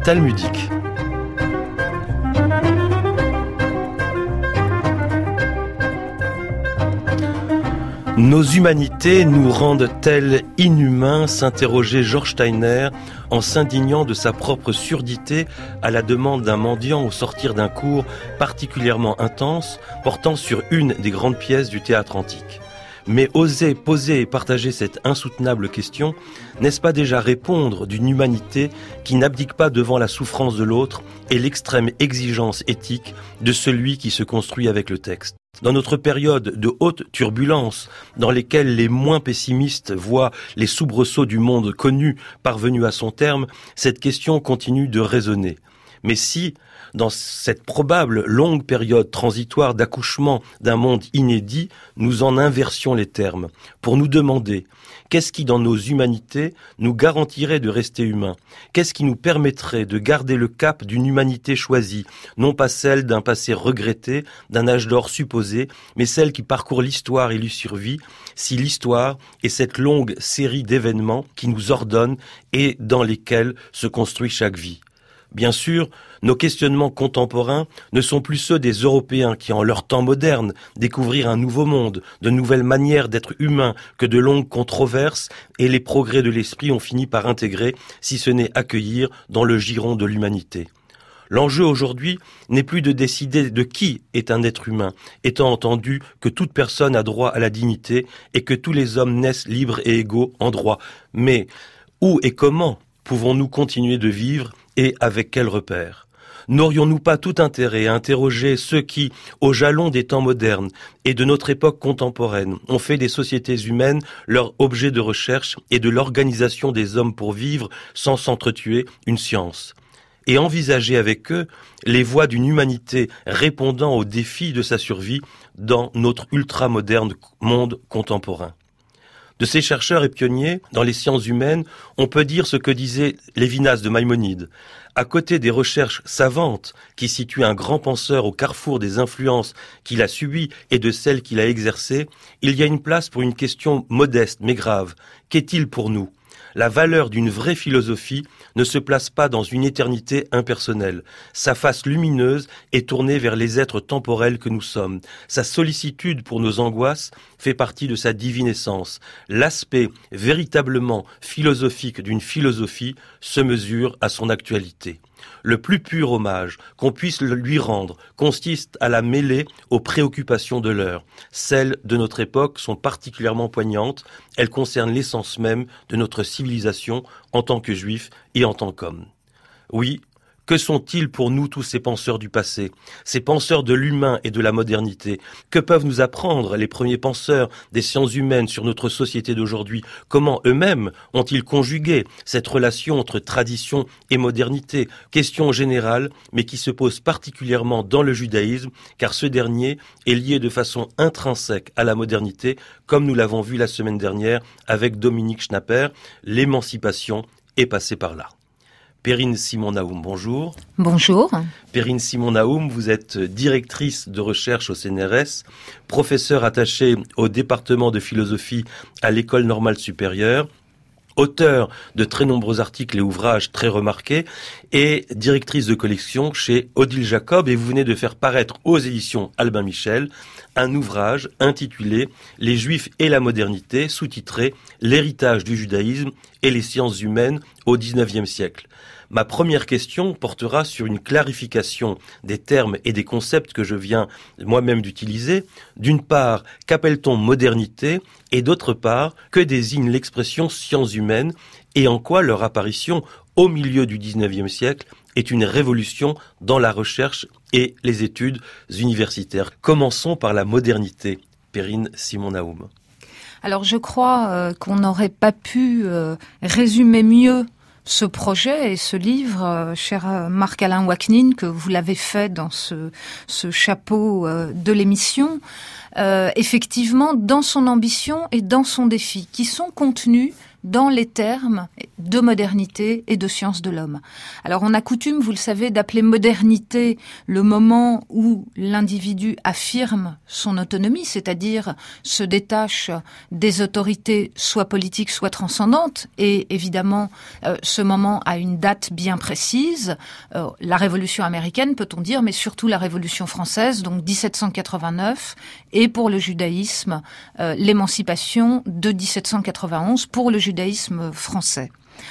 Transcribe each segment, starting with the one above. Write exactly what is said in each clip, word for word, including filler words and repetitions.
talmudique. Nos humanités nous rendent-elles inhumains, s'interrogeait George Steiner en s'indignant de sa propre surdité à la demande d'un mendiant au sortir d'un cours particulièrement intense portant sur une des grandes pièces du théâtre antique. Mais oser poser et partager cette insoutenable question, n'est-ce pas déjà répondre d'une humanité qui n'abdique pas devant la souffrance de l'autre et l'extrême exigence éthique de celui qui se construit avec le texte ? Dans notre période de haute turbulence, dans lesquelles les moins pessimistes voient les soubresauts du monde connu parvenus à son terme, cette question continue de résonner. Mais si, dans cette probable longue période transitoire d'accouchement d'un monde inédit, nous en inversions les termes, pour nous demander qu'est-ce qui, dans nos humanités, nous garantirait de rester humains ? Qu'est-ce qui nous permettrait de garder le cap d'une humanité choisie, non pas celle d'un passé regretté, d'un âge d'or supposé, mais celle qui parcourt l'histoire et lui survit, si l'histoire est cette longue série d'événements qui nous ordonnent et dans lesquels se construit chaque vie ? Bien sûr, nos questionnements contemporains ne sont plus ceux des Européens qui, en leur temps moderne, découvrirent un nouveau monde, de nouvelles manières d'être humains que de longues controverses et les progrès de l'esprit ont fini par intégrer, si ce n'est accueillir, dans le giron de l'humanité. L'enjeu aujourd'hui n'est plus de décider de qui est un être humain, étant entendu que toute personne a droit à la dignité et que tous les hommes naissent libres et égaux en droit. Mais où et comment pouvons-nous continuer de vivre et avec quels repères ? N'aurions-nous pas tout intérêt à interroger ceux qui, au jalon des temps modernes et de notre époque contemporaine, ont fait des sociétés humaines leur objet de recherche et de l'organisation des hommes pour vivre sans s'entretuer une science ? Et envisager avec eux les voies d'une humanité répondant aux défis de sa survie dans notre ultra-moderne monde contemporain. De ces chercheurs et pionniers dans les sciences humaines, on peut dire ce que disait Lévinas de Maïmonide. À côté des recherches savantes qui situent un grand penseur au carrefour des influences qu'il a subies et de celles qu'il a exercées, il y a une place pour une question modeste mais grave. Qu'est-il pour nous ? La valeur d'une vraie philosophie ne se place pas dans une éternité impersonnelle. Sa face lumineuse est tournée vers les êtres temporels que nous sommes. Sa sollicitude pour nos angoisses fait partie de sa divine essence. L'aspect véritablement philosophique d'une philosophie se mesure à son actualité. Le plus pur hommage qu'on puisse lui rendre consiste à la mêler aux préoccupations de l'heure. Celles de notre époque sont particulièrement poignantes. Elles concernent l'essence même de notre civilisation en tant que juifs et en tant qu'hommes. Oui, que sont-ils pour nous tous ces penseurs du passé, ces penseurs de l'humain et de la modernité ? Que peuvent nous apprendre les premiers penseurs des sciences humaines sur notre société d'aujourd'hui ? Comment eux-mêmes ont-ils conjugué cette relation entre tradition et modernité ? Question générale, mais qui se pose particulièrement dans le judaïsme, car ce dernier est lié de façon intrinsèque à la modernité, comme nous l'avons vu la semaine dernière avec Dominique Schnapper. L'émancipation est passée par là. Perrine Simon-Naoum, bonjour. Bonjour. Perrine Simon-Naoum, vous êtes directrice de recherche au C N R S, professeure attachée au département de philosophie à l'École normale supérieure, auteure de très nombreux articles et ouvrages très remarqués et directrice de collection chez Odile Jacob. Et vous venez de faire paraître aux éditions Albin Michel un ouvrage intitulé « Les Juifs et la modernité », sous-titré « L'héritage du judaïsme et les sciences humaines au dix-neuvième siècle ». Ma première question portera sur une clarification des termes et des concepts que je viens moi-même d'utiliser. D'une part, qu'appelle-t-on modernité ? Et d'autre part, que désigne l'expression sciences humaines et en quoi leur apparition au milieu du dix-neuvième siècle est une révolution dans la recherche et les études universitaires. Commençons par la modernité. Perrine Simon-Naoum. Alors je crois euh, qu'on n'aurait pas pu euh, résumer mieux ce projet et ce livre, euh, cher Marc-Alain Ouaknine, que vous l'avez fait dans ce, ce chapeau euh, de l'émission, euh, effectivement dans son ambition et dans son défi, qui sont contenus dans les termes de modernité et de sciences de l'homme. Alors on a coutume, vous le savez, d'appeler modernité le moment où l'individu affirme son autonomie, c'est-à-dire se détache des autorités soit politiques, soit transcendantes. Et évidemment, euh, ce moment a une date bien précise. Euh, la Révolution américaine, peut-on dire, mais surtout la Révolution française, donc dix-sept cent quatre-vingt-neuf, et pour le judaïsme, euh, l'émancipation de dix-sept cent quatre-vingt-onze pour le judaïsme français.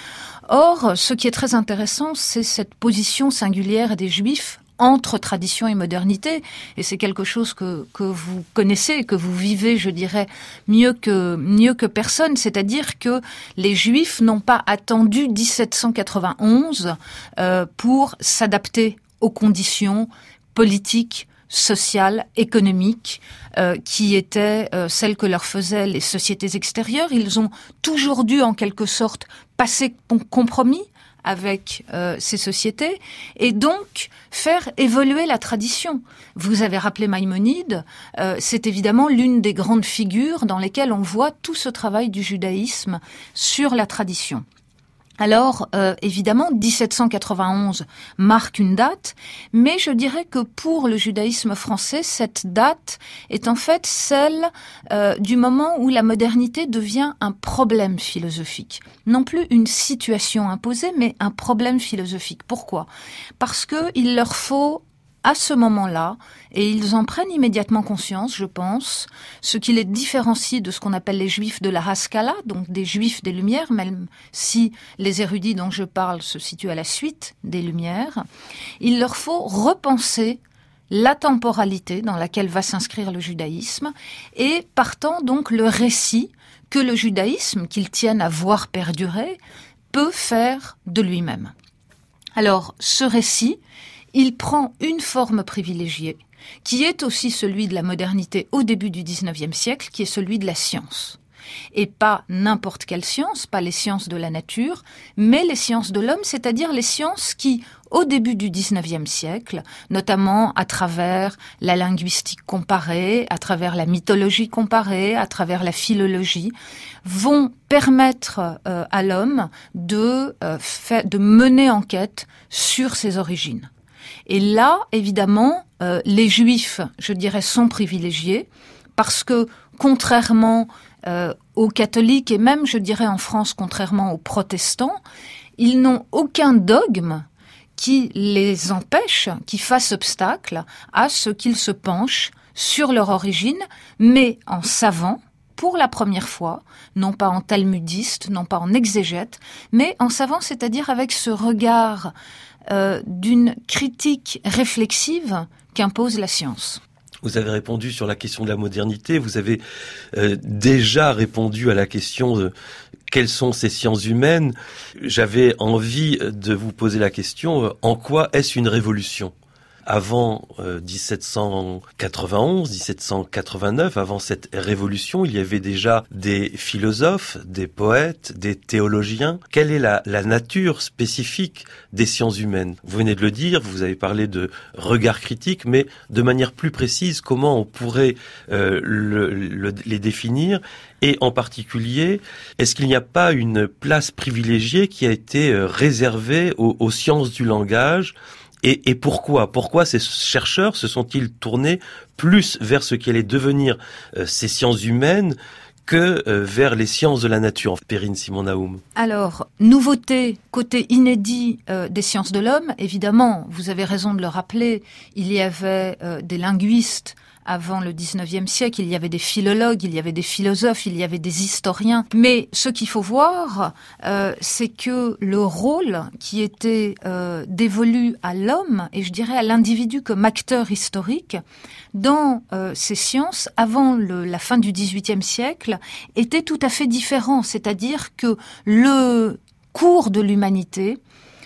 Or, ce qui est très intéressant, c'est cette position singulière des Juifs entre tradition et modernité, et c'est quelque chose que que vous connaissez, que vous vivez, je dirais, mieux que mieux que personne, c'est-à-dire que les Juifs n'ont pas attendu dix-sept cent quatre-vingt-onze euh, pour s'adapter aux conditions politiques, sociales, économiques, euh, qui étaient euh, celles que leur faisaient les sociétés extérieures. Ils ont toujours dû, en quelque sorte, passer compromis avec euh, ces sociétés et donc faire évoluer la tradition. Vous avez rappelé Maïmonide, euh, c'est évidemment l'une des grandes figures dans lesquelles on voit tout ce travail du judaïsme sur la tradition. Alors, euh, évidemment, dix-sept cent quatre-vingt-onze marque une date, mais je dirais que pour le judaïsme français, cette date est en fait celle euh, du moment où la modernité devient un problème philosophique. Non plus une situation imposée, mais un problème philosophique. Pourquoi ? Parce que il leur faut à ce moment-là, et ils en prennent immédiatement conscience, je pense, ce qui les différencie de ce qu'on appelle les juifs de la Haskalah, donc des juifs des Lumières, même si les érudits dont je parle se situent à la suite des Lumières, il leur faut repenser la temporalité dans laquelle va s'inscrire le judaïsme, et partant donc le récit que le judaïsme, qu'ils tiennent à voir perdurer, peut faire de lui-même. Alors, ce récit, il prend une forme privilégiée, qui est aussi celui de la modernité au début du dix-neuvième siècle, qui est celui de la science. Et pas n'importe quelle science, pas les sciences de la nature, mais les sciences de l'homme, c'est-à-dire les sciences qui, au début du dix-neuvième siècle, notamment à travers la linguistique comparée, à travers la mythologie comparée, à travers la philologie, vont permettre euh, à l'homme de, euh, faire, de mener enquête sur ses origines. Et là, évidemment, euh, les Juifs, je dirais, sont privilégiés parce que, contrairement euh, aux catholiques et même, je dirais, en France, contrairement aux protestants, ils n'ont aucun dogme qui les empêche, qui fasse obstacle à ce qu'ils se penchent sur leur origine, mais en savant, pour la première fois, non pas en talmudiste, non pas en exégète, mais en savant, c'est-à-dire avec ce regard Euh, d'une critique réflexive qu'impose la science. Vous avez répondu sur la question de la modernité, vous avez euh, déjà répondu à la question de quelles sont ces sciences humaines. J'avais envie de vous poser la question, euh, en quoi est-ce une révolution ? Avant euh, dix-sept cent quatre-vingt-onze, dix-sept cent quatre-vingt-neuf, avant cette révolution, il y avait déjà des philosophes, des poètes, des théologiens. Quelle est la, la nature spécifique des sciences humaines ? Vous venez de le dire, vous avez parlé de regard critique, mais de manière plus précise, comment on pourrait euh, le, le, les définir ? Et en particulier, est-ce qu'il n'y a pas une place privilégiée qui a été euh, réservée aux, aux sciences du langage ? Et, et pourquoi Pourquoi ces chercheurs se sont-ils tournés plus vers ce qui allait devenir euh, ces sciences humaines que euh, vers les sciences de la nature, Perrine Simon-Naoum? Alors, nouveauté, côté inédit euh, des sciences de l'homme, évidemment, vous avez raison de le rappeler, il y avait euh, des linguistes avant le dix-neuvième siècle, il y avait des philologues, il y avait des philosophes, il y avait des historiens. Mais ce qu'il faut voir, euh, c'est que le rôle qui était euh, dévolu à l'homme, et je dirais à l'individu comme acteur historique, dans euh, ces sciences, avant le, la fin du dix-huitième siècle, était tout à fait différent. C'est-à-dire que le cours de l'humanité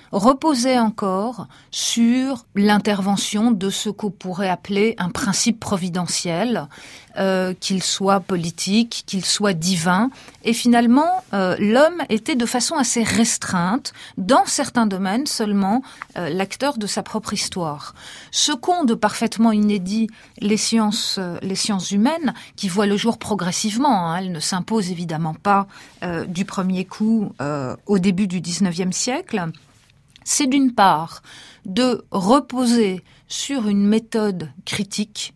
reposait encore sur l'intervention de ce qu'on pourrait appeler un principe providentiel, euh, qu'il soit politique, qu'il soit divin. Et finalement, euh, l'homme était de façon assez restreinte, dans certains domaines seulement, euh, l'acteur de sa propre histoire. Ce qu'ont de parfaitement inédit les sciences, euh, les sciences humaines, qui voient le jour progressivement, hein, elles ne s'imposent évidemment pas euh, du premier coup euh, au début du dix-neuvième siècle, c'est d'une part de reposer sur une méthode critique.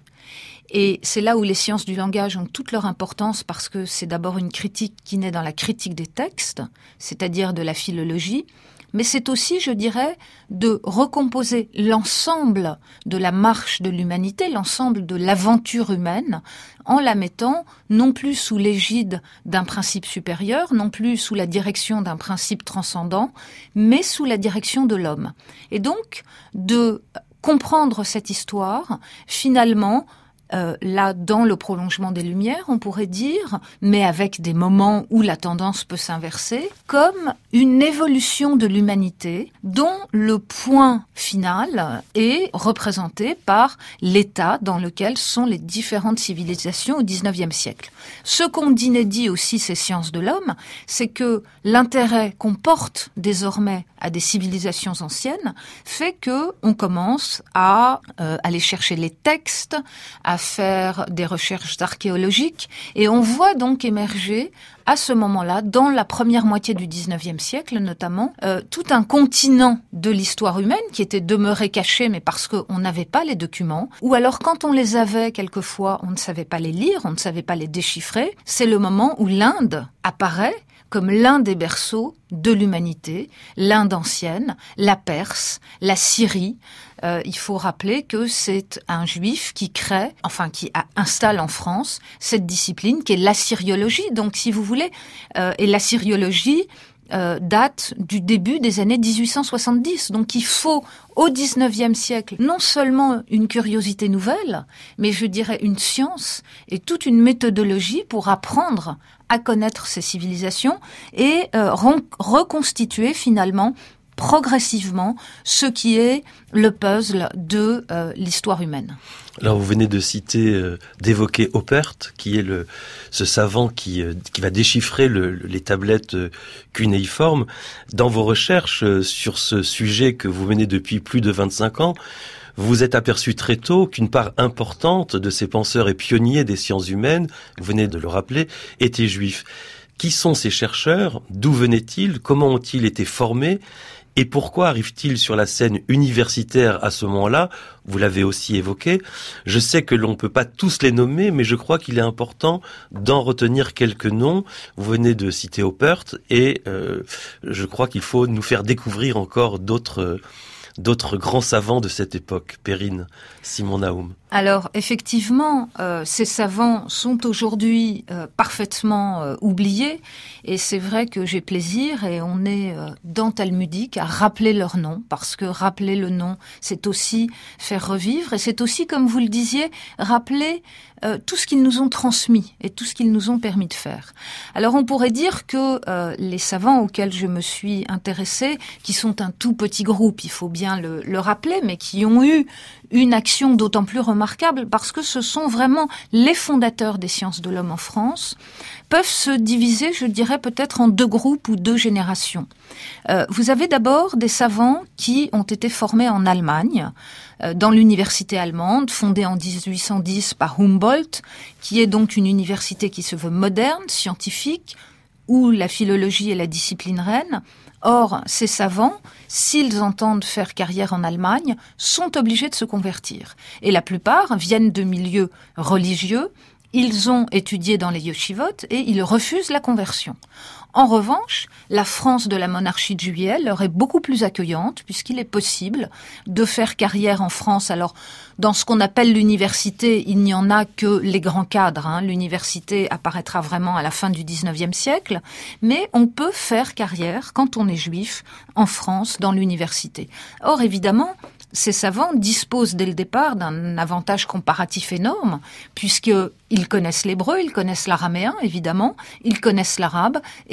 Et c'est là où les sciences du langage ont toute leur importance, parce que c'est d'abord une critique qui naît dans la critique des textes, c'est-à-dire de la philologie, mais c'est aussi, je dirais, de recomposer l'ensemble de la marche de l'humanité, l'ensemble de l'aventure humaine, en la mettant non plus sous l'égide d'un principe supérieur, non plus sous la direction d'un principe transcendant, mais sous la direction de l'homme. Et donc, de comprendre cette histoire, finalement, Euh, là, dans le prolongement des Lumières, on pourrait dire, mais avec des moments où la tendance peut s'inverser, comme une évolution de l'humanité dont le point final est représenté par l'état dans lequel sont les différentes civilisations au dix-neuvième siècle. Ce qu'ont d'inédit aussi ces sciences de l'homme, c'est que l'intérêt qu'on porte désormais à des civilisations anciennes fait que on commence à euh, aller chercher les textes, à faire des recherches archéologiques, et on voit donc émerger à ce moment-là, dans la première moitié du dix-neuvième siècle notamment, euh, tout un continent de l'histoire humaine qui était demeuré caché, mais parce qu'on n'avait pas les documents, ou alors quand on les avait, quelquefois, on ne savait pas les lire, on ne savait pas les déchiffrer. C'est le moment où l'Inde apparaît comme l'un des berceaux de l'humanité, l'Inde ancienne, la Perse, la Syrie. Euh, il faut rappeler que c'est un juif qui crée, enfin qui a, installe en France cette discipline qui est l'assyriologie. Donc, si vous voulez, euh, et l'assyriologie euh, date du début des années dix-huit cent soixante-dix. Donc, il faut au dix-neuvième siècle non seulement une curiosité nouvelle, mais je dirais une science et toute une méthodologie pour apprendre à connaître ces civilisations et euh, reconstituer finalement progressivement ce qui est le puzzle de euh, l'histoire humaine. Alors vous venez de citer, euh, d'évoquer Oppert, qui est le ce savant qui euh, qui va déchiffrer le, les tablettes euh, cunéiformes. Dans vos recherches euh, sur ce sujet que vous menez depuis plus de vingt-cinq ans, vous vous êtes aperçu très tôt qu'une part importante de ces penseurs et pionniers des sciences humaines, vous venez de le rappeler, étaient juifs. Qui sont ces chercheurs? D'où venaient-ils? Comment ont-ils été formés? Et pourquoi arrive-t-il sur la scène universitaire à ce moment-là? Vous l'avez aussi évoqué. Je sais que l'on ne peut pas tous les nommer, mais je crois qu'il est important d'en retenir quelques noms. Vous venez de citer Oppert, et euh, je crois qu'il faut nous faire découvrir encore d'autres... Euh, d'autres grands savants de cette époque. Perrine, Simon Naoum. Alors, effectivement, euh, ces savants sont aujourd'hui euh, parfaitement euh, oubliés, et c'est vrai que j'ai plaisir, et on est euh, dans Talmudique, à rappeler leur nom, parce que rappeler le nom, c'est aussi faire revivre, et c'est aussi, comme vous le disiez, rappeler euh, tout ce qu'ils nous ont transmis, et tout ce qu'ils nous ont permis de faire. Alors, on pourrait dire que euh, les savants auxquels je me suis intéressée, qui sont un tout petit groupe, il faut bien le, le rappeler, mais qui ont eu une action d'autant plus remarquable parce que ce sont vraiment les fondateurs des sciences de l'homme en France, peuvent se diviser, je dirais, peut-être en deux groupes ou deux générations. Euh, vous avez d'abord des savants qui ont été formés en Allemagne, euh, dans l'université allemande, fondée en dix-huit cent dix par Humboldt, qui est donc une université qui se veut moderne, scientifique, où la philologie est la discipline reine. Or, ces savants, s'ils entendent faire carrière en Allemagne, sont obligés de se convertir. Et la plupart viennent de milieux religieux, ils ont étudié dans les yeshivot et ils refusent la conversion. En revanche, la France de la monarchie de Juillet leur est beaucoup plus accueillante puisqu'il est possible de faire carrière en France. Alors, dans ce qu'on appelle l'université, il n'y en a que les grands cadres. Hein. L'université apparaîtra vraiment à la fin du dix-neuvième siècle. Mais on peut faire carrière, quand on est juif, en France, dans l'université. Or, évidemment, ces savants disposent dès le départ d'un avantage comparatif énorme, puisqu'ils connaissent l'hébreu, ils connaissent l'araméen, évidemment, ils connaissent l'arabe, et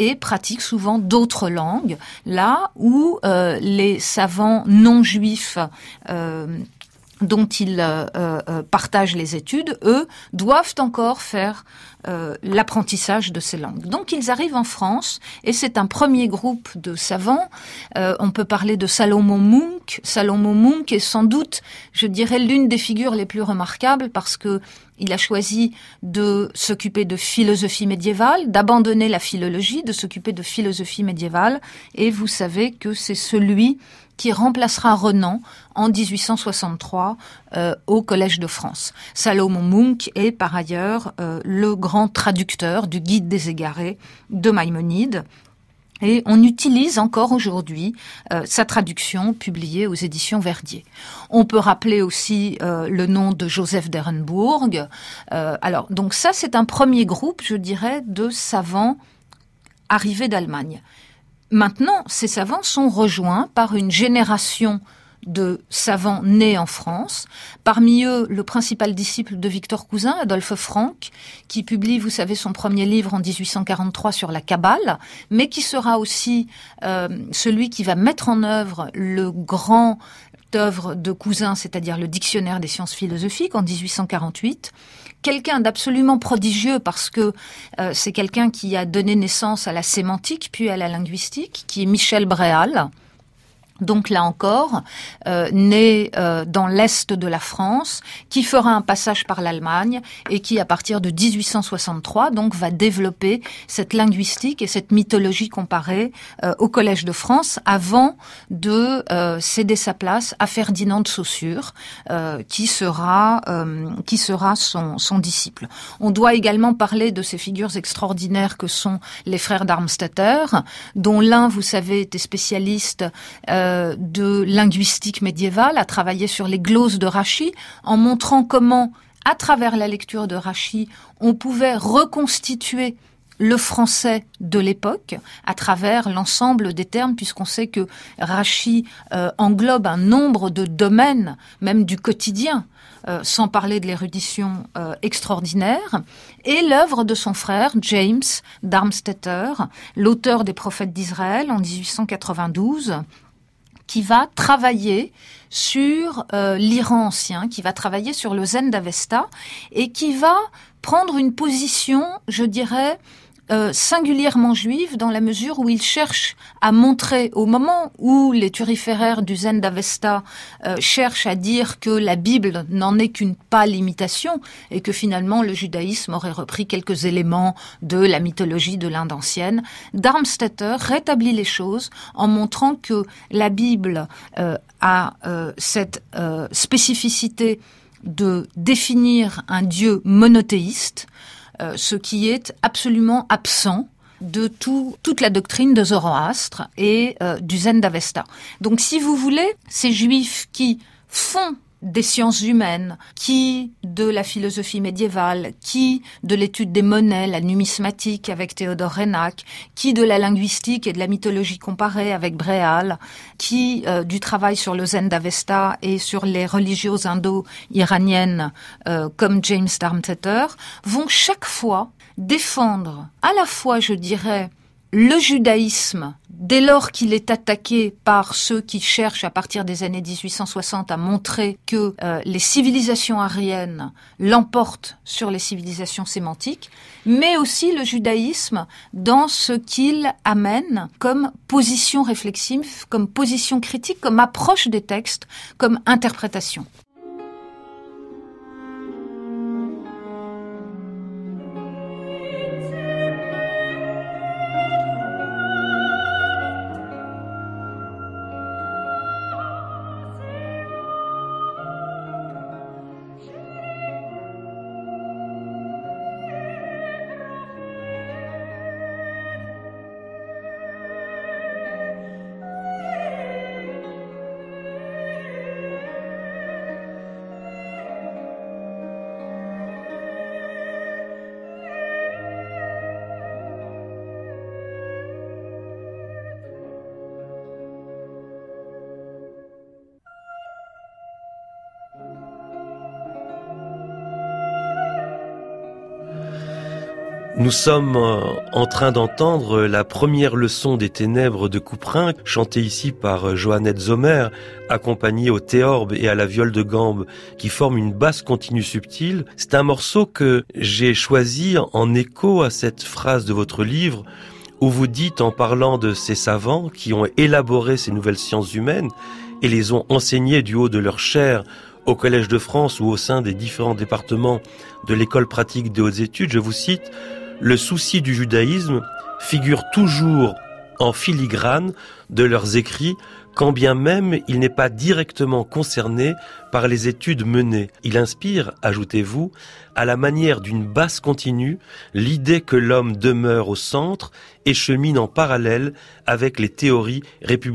et pratiquent souvent d'autres langues, là où euh, les savants non juifs euh, dont ils euh, euh, partagent les études, eux, doivent encore faire euh, l'apprentissage de ces langues. Donc ils arrivent en France, et c'est un premier groupe de savants. Euh, on peut parler de Salomon Munk. Salomon Munk est sans doute, je dirais, l'une des figures les plus remarquables, parce que il a choisi de s'occuper de philosophie médiévale, d'abandonner la philologie, de s'occuper de philosophie médiévale, et vous savez que c'est celui qui remplacera Renan en dix-huit cent soixante-trois euh, au Collège de France. Salomon Munk est par ailleurs euh, le grand traducteur du Guide des égarés de Maïmonide. Et on utilise encore aujourd'hui euh, sa traduction publiée aux éditions Verdier. On peut rappeler aussi euh, le nom de Joseph d'Ehrenburg. Euh, alors, donc ça, c'est un premier groupe, je dirais, de savants arrivés d'Allemagne. Maintenant, ces savants sont rejoints par une génération de savants nés en France. Parmi eux, le principal disciple de Victor Cousin, Adolphe Franck, qui publie, vous savez, son premier livre en dix-huit cent quarante-trois sur la Kabbale, mais qui sera aussi euh, celui qui va mettre en œuvre le grand œuvre de Cousin, c'est-à-dire le Dictionnaire des sciences philosophiques en dix-huit cent quarante-huit. Quelqu'un d'absolument prodigieux parce que euh, c'est quelqu'un qui a donné naissance à la sémantique puis à la linguistique, qui est Michel Bréal. Donc là encore, euh, né euh, dans l'est de la France, qui fera un passage par l'Allemagne et qui, à partir de dix-huit cent soixante-trois, donc va développer cette linguistique et cette mythologie comparée euh, au Collège de France, avant de euh, céder sa place à Ferdinand de Saussure, euh, qui sera euh, qui sera son, son disciple. On doit également parler de ces figures extraordinaires que sont les frères Darmstädter, dont l'un, vous savez, était spécialiste euh, de linguistique médiévale, a travaillé sur les glosses de Rachi, en montrant comment, à travers la lecture de Rachi, on pouvait reconstituer le français de l'époque à travers l'ensemble des termes, puisqu'on sait que Rachi euh, englobe un nombre de domaines, même du quotidien, euh, sans parler de l'érudition euh, extraordinaire, et l'œuvre de son frère, James Darmstädter, l'auteur des Prophètes d'Israël en dix-huit cent quatre-vingt-douze, qui va travailler sur euh, l'Iran ancien, qui va travailler sur le Zen d'Avesta, et qui va prendre une position, je dirais, euh, singulièrement juive, dans la mesure où il cherche à montrer, au moment où les turiféraires du Zen d'Avesta euh, cherchent à dire que la Bible n'en est qu'une pâle imitation, et que finalement le judaïsme aurait repris quelques éléments de la mythologie de l'Inde ancienne, Darmstädter rétablit les choses en montrant que la Bible euh, a euh, cette euh, spécificité de définir un Dieu monothéiste, euh, ce qui est absolument absent de tout, toute la doctrine de Zoroastre et euh, du Zen d'Avesta. Donc, si vous voulez, ces juifs qui font des sciences humaines, qui de la philosophie médiévale, qui de l'étude des monnaies, la numismatique avec Théodore Reinach, qui de la linguistique et de la mythologie comparée avec Bréal, qui euh, du travail sur le Zen d'Avesta et sur les religieuses indo-iraniennes euh, comme James Darmstädter, vont chaque fois défendre à la fois, je dirais, le judaïsme, dès lors qu'il est attaqué par ceux qui cherchent à partir des années dix-huit cent soixante à montrer que euh, les civilisations aryennes l'emportent sur les civilisations sémantiques, mais aussi le judaïsme dans ce qu'il amène comme position réflexive, comme position critique, comme approche des textes, comme interprétation. Nous sommes en train d'entendre la première leçon des ténèbres de Couperin, chantée ici par Joannette Zomer, accompagnée au théorbe et à la viole de gambe, qui forment une basse continue subtile. C'est un morceau que j'ai choisi en écho à cette phrase de votre livre, où vous dites, en parlant de ces savants qui ont élaboré ces nouvelles sciences humaines et les ont enseignées du haut de leur chair au Collège de France ou au sein des différents départements de l'école pratique des hautes études, je vous cite, « Le souci du judaïsme figure toujours en filigrane de leurs écrits, quand bien même il n'est pas directement concerné par les études menées. Il inspire, ajoutez-vous, à la manière d'une basse continue, l'idée que l'homme demeure au centre et chemine en parallèle avec les théories républicaines. »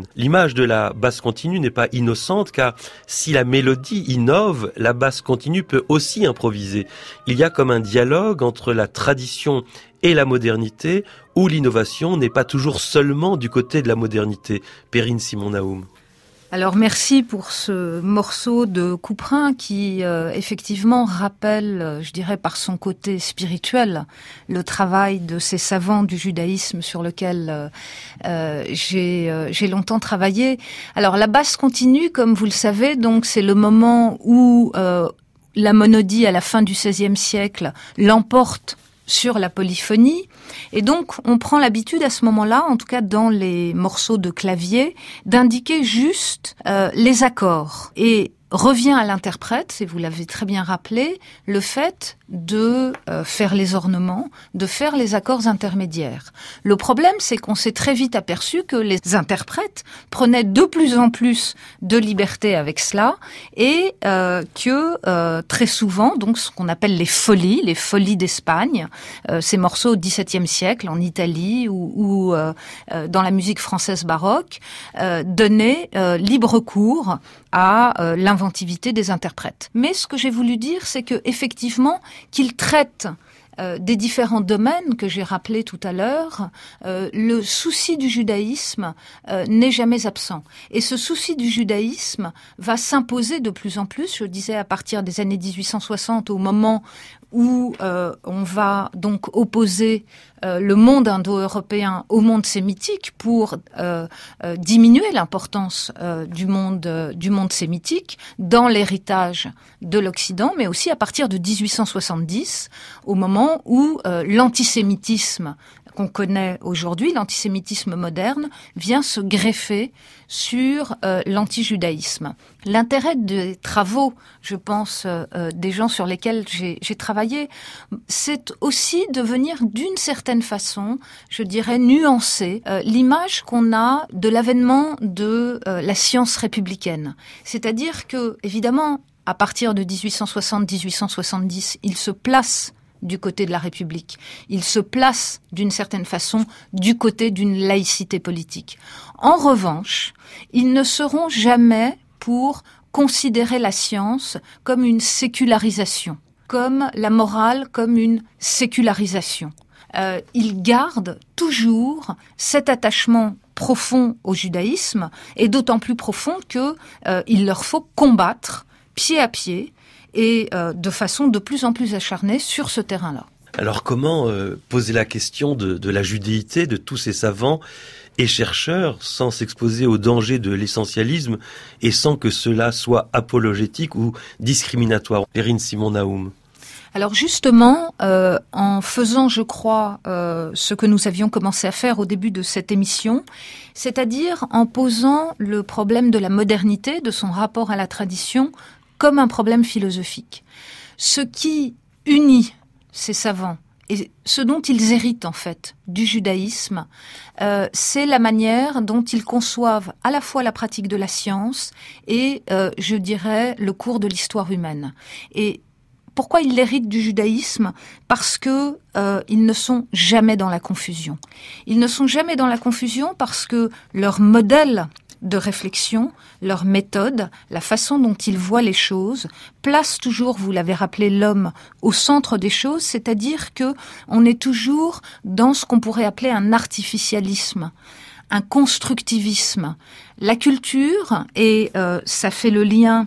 L'image de la basse continue n'est pas innocente, car si la mélodie innove, la basse continue peut aussi improviser. Il y a comme un dialogue entre la tradition et la modernité, où l'innovation n'est pas toujours seulement du côté de la modernité. Perrine Simon-Naoum. Alors merci pour ce morceau de Couperin qui euh, effectivement rappelle, je dirais par son côté spirituel, le travail de ces savants du judaïsme sur lequel euh, j'ai, euh, j'ai longtemps travaillé. Alors la basse continue, comme vous le savez, donc c'est le moment où euh, la monodie à la fin du seizième siècle l'emporte sur la polyphonie. Et donc, on prend l'habitude à ce moment-là, en tout cas dans les morceaux de clavier, d'indiquer juste euh, les accords. Et revient à l'interprète, et vous l'avez très bien rappelé, le fait de euh, faire les ornements, de faire les accords intermédiaires. Le problème, c'est qu'on s'est très vite aperçu que les interprètes prenaient de plus en plus de liberté avec cela et euh, que euh, très souvent, donc ce qu'on appelle les folies, les folies d'Espagne, euh, ces morceaux du dix-septième siècle en Italie ou, ou euh, euh, dans la musique française baroque, euh, donnaient euh, libre cours à euh, l'inventivité des interprètes. Mais ce que j'ai voulu dire, c'est que effectivement, qu'ils traitent euh, des différents domaines que j'ai rappelés tout à l'heure, euh, le souci du judaïsme euh, n'est jamais absent. Et ce souci du judaïsme va s'imposer de plus en plus, je le disais, à partir des années dix-huit cent soixante, au moment où euh, on va donc opposer euh, le monde indo-européen au monde sémitique pour euh, euh, diminuer l'importance euh, du monde euh, du monde sémitique dans l'héritage de l'Occident, mais aussi à partir de dix-huit cent soixante-dix, au moment où euh, l'antisémitisme qu'on connaît aujourd'hui, l'antisémitisme moderne, vient se greffer sur euh, l'antijudaïsme. L'intérêt des travaux, je pense, euh, des gens sur lesquels j'ai, j'ai travaillé, c'est aussi de venir d'une certaine façon, je dirais, nuancer euh, l'image qu'on a de l'avènement de euh, la science républicaine. C'est-à-dire que, évidemment, à partir de dix-huit cent soixante à dix-huit cent soixante-dix, il se place du côté de la République. Il se place, d'une certaine façon, du côté d'une laïcité politique. En revanche, ils ne seront jamais pour considérer la science comme une sécularisation, comme la morale comme une sécularisation. Euh, ils gardent toujours cet attachement profond au judaïsme, et d'autant plus profond que euh, il leur faut combattre pied à pied et euh, de façon de plus en plus acharnée sur ce terrain-là. Alors comment euh, poser la question de, de la judéité de tous ces savants et chercheurs sans s'exposer au danger de l'essentialisme et sans que cela soit apologétique ou discriminatoire? Perrine Simon-Naoum. Alors justement, euh, en faisant, je crois, euh, ce que nous avions commencé à faire au début de cette émission, c'est-à-dire en posant le problème de la modernité, de son rapport à la tradition, comme un problème philosophique. Ce qui unit ces savants et ce dont ils héritent en fait du judaïsme, euh, c'est la manière dont ils conçoivent à la fois la pratique de la science et, euh, je dirais, le cours de l'histoire humaine. Et pourquoi ils l'héritent du judaïsme ? Parce que euh, ils ne sont jamais dans la confusion. Ils ne sont jamais dans la confusion parce que leur modèle de réflexion, leur méthode, la façon dont ils voient les choses, place toujours, vous l'avez rappelé, l'homme au centre des choses, c'est-à-dire que on est toujours dans ce qu'on pourrait appeler un artificialisme, un constructivisme. La culture, et euh, ça fait le lien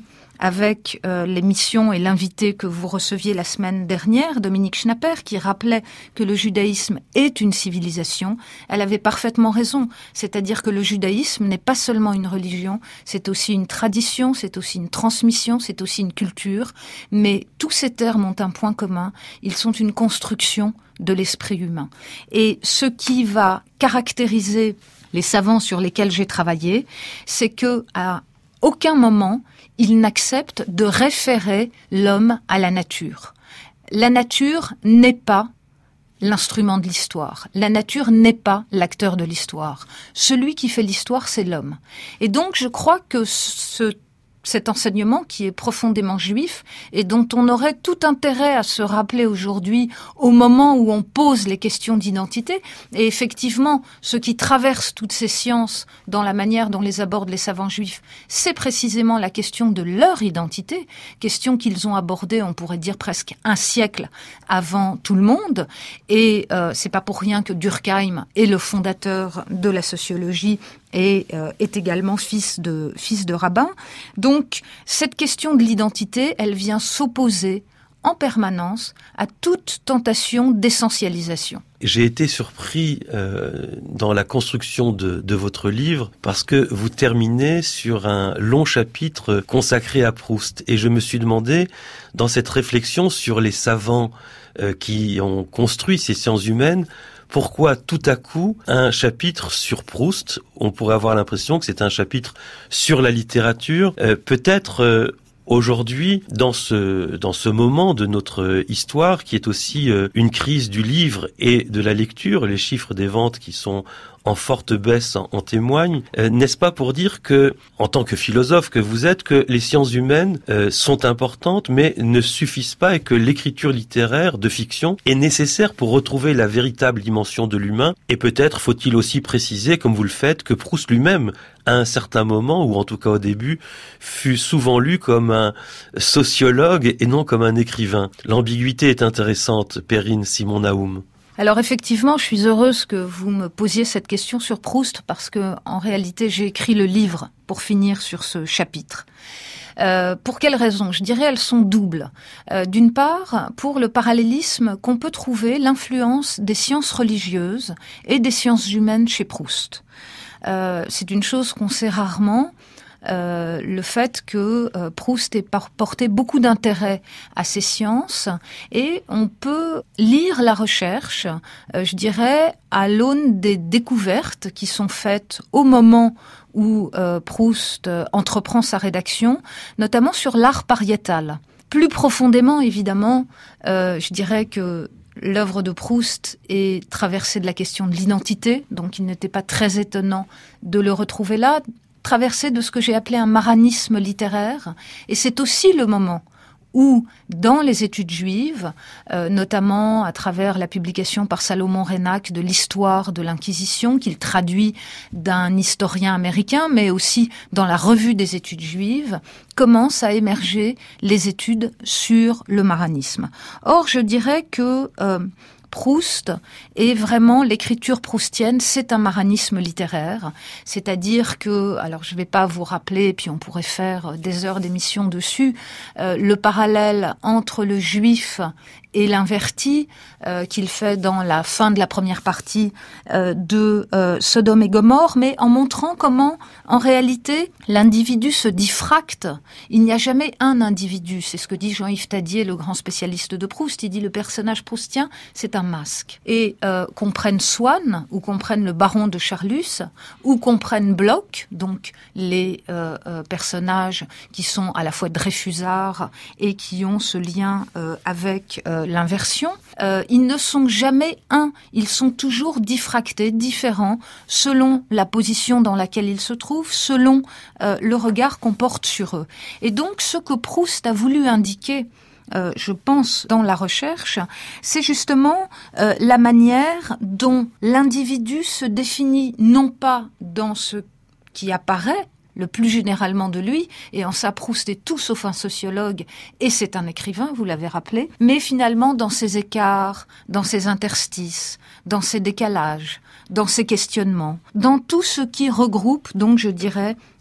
avec euh, l'émission et l'invité que vous receviez la semaine dernière, Dominique Schnapper, qui rappelait que le judaïsme est une civilisation, elle avait parfaitement raison. C'est-à-dire que le judaïsme n'est pas seulement une religion, c'est aussi une tradition, c'est aussi une transmission, c'est aussi une culture. Mais tous ces termes ont un point commun, ils sont une construction de l'esprit humain. Et ce qui va caractériser les savants sur lesquels j'ai travaillé, c'est que à aucun moment ils n'acceptent de référer l'homme à la nature. La nature n'est pas l'instrument de l'histoire. La nature n'est pas l'acteur de l'histoire. Celui qui fait l'histoire, c'est l'homme. Et donc, je crois que ce cet enseignement qui est profondément juif et dont on aurait tout intérêt à se rappeler aujourd'hui au moment où on pose les questions d'identité. Et effectivement, ce qui traverse toutes ces sciences dans la manière dont les abordent les savants juifs, c'est précisément la question de leur identité, question qu'ils ont abordée, on pourrait dire presque un siècle avant tout le monde. Et euh, c'est pas pour rien que Durkheim est le fondateur de la sociologie et euh, est également fils de fils de rabbin. Donc cette question de l'identité, elle vient s'opposer en permanence à toute tentation d'essentialisation. J'ai été surpris euh, dans la construction de, de votre livre parce que vous terminez sur un long chapitre consacré à Proust. Et je me suis demandé, dans cette réflexion sur les savants euh, qui ont construit ces sciences humaines, pourquoi tout à coup un chapitre sur Proust? On pourrait avoir l'impression que c'est un chapitre sur la littérature. Euh, peut-être euh, aujourd'hui, dans ce dans ce moment de notre histoire, qui est aussi euh, une crise du livre et de la lecture, les chiffres des ventes qui sont en forte baisse en, en témoignent. Euh, n'est-ce pas pour dire que, en tant que philosophe que vous êtes, que les sciences humaines euh, sont importantes, mais ne suffisent pas, et que l'écriture littéraire de fiction est nécessaire pour retrouver la véritable dimension de l'humain? Et peut-être faut-il aussi préciser, comme vous le faites, que Proust lui-même, à un certain moment, ou en tout cas au début, fut souvent lu comme un sociologue et non comme un écrivain. L'ambiguïté est intéressante, Perrine Simon-Naoum. Alors effectivement, je suis heureuse que vous me posiez cette question sur Proust parce que, en réalité, j'ai écrit le livre pour finir sur ce chapitre. Euh, pour quelles raisons? Je dirais elles sont doubles. Euh, d'une part, pour le parallélisme qu'on peut trouver, l'influence des sciences religieuses et des sciences humaines chez Proust. Euh, c'est une chose qu'on sait rarement. Euh, le fait que euh, Proust ait porté beaucoup d'intérêt à ces sciences, et on peut lire la recherche, euh, je dirais, à l'aune des découvertes qui sont faites au moment où euh, Proust euh, entreprend sa rédaction, notamment sur l'art pariétal. Plus profondément, évidemment, euh, je dirais que l'œuvre de Proust est traversée de la question de l'identité, donc il n'était pas très étonnant de le retrouver là, traversé de ce que j'ai appelé un maranisme littéraire. Et c'est aussi le moment où, dans les études juives, euh, notamment à travers la publication par Salomon Reinach de l'histoire de l'Inquisition, qu'il traduit d'un historien américain, mais aussi dans la revue des études juives, commencent à émerger les études sur le maranisme. Or, je dirais que euh, Proust est vraiment, l'écriture proustienne, c'est un maranisme littéraire. C'est-à-dire que, alors je ne vais pas vous rappeler, puis on pourrait faire des heures d'émission dessus, euh, le parallèle entre le juif et l'inverti euh, qu'il fait dans la fin de la première partie euh, de euh, Sodome et Gomorrhe, mais en montrant comment, en réalité, l'individu se diffracte. Il n'y a jamais un individu. C'est ce que dit Jean-Yves Tadier, le grand spécialiste de Proust. Il dit le personnage proustien, c'est un masque. Et euh, qu'on prenne Swann, ou qu'on prenne le baron de Charlus, ou qu'on prenne Bloch, donc les euh, euh, personnages qui sont à la fois Dreyfusards et qui ont ce lien euh, avec euh, l'inversion, euh, ils ne sont jamais un, ils sont toujours diffractés, différents, selon la position dans laquelle ils se trouvent, selon euh, le regard qu'on porte sur eux. Et donc, ce que Proust a voulu indiquer, euh, je pense, dans la recherche, c'est justement euh, la manière dont l'individu se définit, non pas dans ce qui apparaît, le plus généralement de lui, et en ça Proust est tout sauf un sociologue, et c'est un écrivain, vous l'avez rappelé, mais finalement dans ses écarts, dans ses interstices, dans ses décalages, dans ses questionnements, dans tout ce qui regroupe, donc je dirais,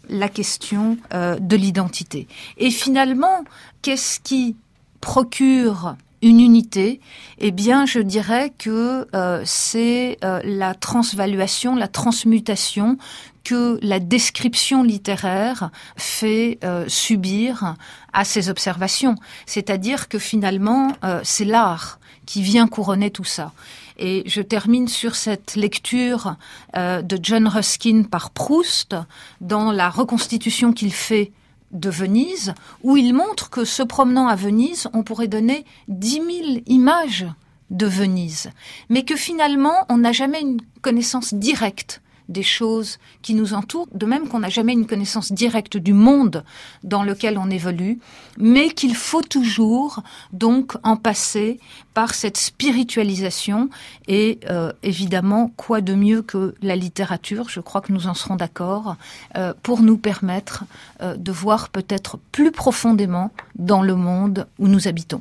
la question euh, de l'identité. Et finalement, qu'est-ce qui procure une unité? Eh bien, je dirais que euh, c'est euh, la transvaluation, la transmutation que la description littéraire fait euh, subir à ces observations. C'est-à-dire que finalement, euh, c'est l'art qui vient couronner tout ça. Et je termine sur cette lecture euh, de John Ruskin par Proust, dans la reconstitution qu'il fait de Venise, où il montre que se promenant à Venise, on pourrait donner dix mille images de Venise, mais que finalement, on n'a jamais une connaissance directe des choses qui nous entourent, de même qu'on n'a jamais une connaissance directe du monde dans lequel on évolue, mais qu'il faut toujours donc en passer par cette spiritualisation et euh, évidemment, quoi de mieux que la littérature, je crois que nous en serons d'accord, euh, pour nous permettre euh, de voir peut-être plus profondément dans le monde où nous habitons.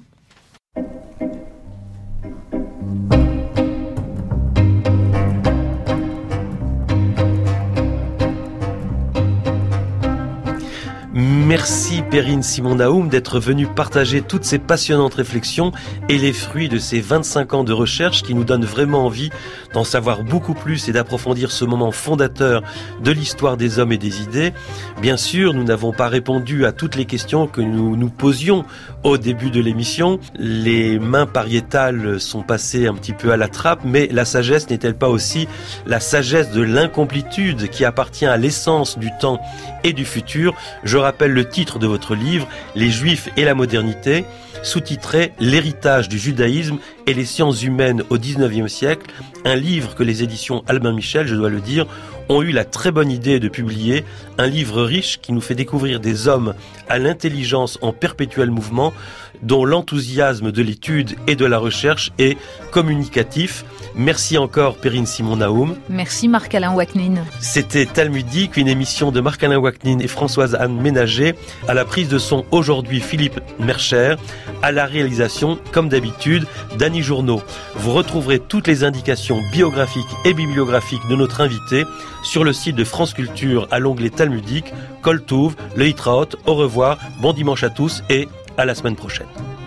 Merci Perrine Simon-Naoum d'être venue partager toutes ces passionnantes réflexions et les fruits de ces vingt-cinq ans de recherche qui nous donnent vraiment envie d'en savoir beaucoup plus et d'approfondir ce moment fondateur de l'histoire des hommes et des idées. Bien sûr, nous n'avons pas répondu à toutes les questions que nous nous posions au début de l'émission. Les mains pariétales sont passées un petit peu à la trappe, mais la sagesse n'est-elle pas aussi la sagesse de l'incomplétude qui appartient à l'essence du temps et du futur? Je rappelle le titre de votre livre, Les Juifs et la modernité, sous-titré L'héritage du judaïsme et les sciences humaines au dix-neuvième siècle, un livre que les éditions Albin Michel, je dois le dire, ont eu la très bonne idée de publier, un livre riche qui nous fait découvrir des hommes à l'intelligence en perpétuel mouvement, dont l'enthousiasme de l'étude et de la recherche est communicatif. Merci encore Perrine Simon-Naoum. Merci Marc-Alain Ouaknin. C'était Talmudique, une émission de Marc-Alain Ouaknin et Françoise-Anne Ménager. À la prise de son aujourd'hui Philippe Mercher. À la réalisation, comme d'habitude, Dany Journeau. Vous retrouverez toutes les indications biographiques et bibliographiques de notre invité sur le site de France Culture à l'onglet Talmudique. Kol Tov, le Hitraot, au revoir, bon dimanche à tous et à la semaine prochaine.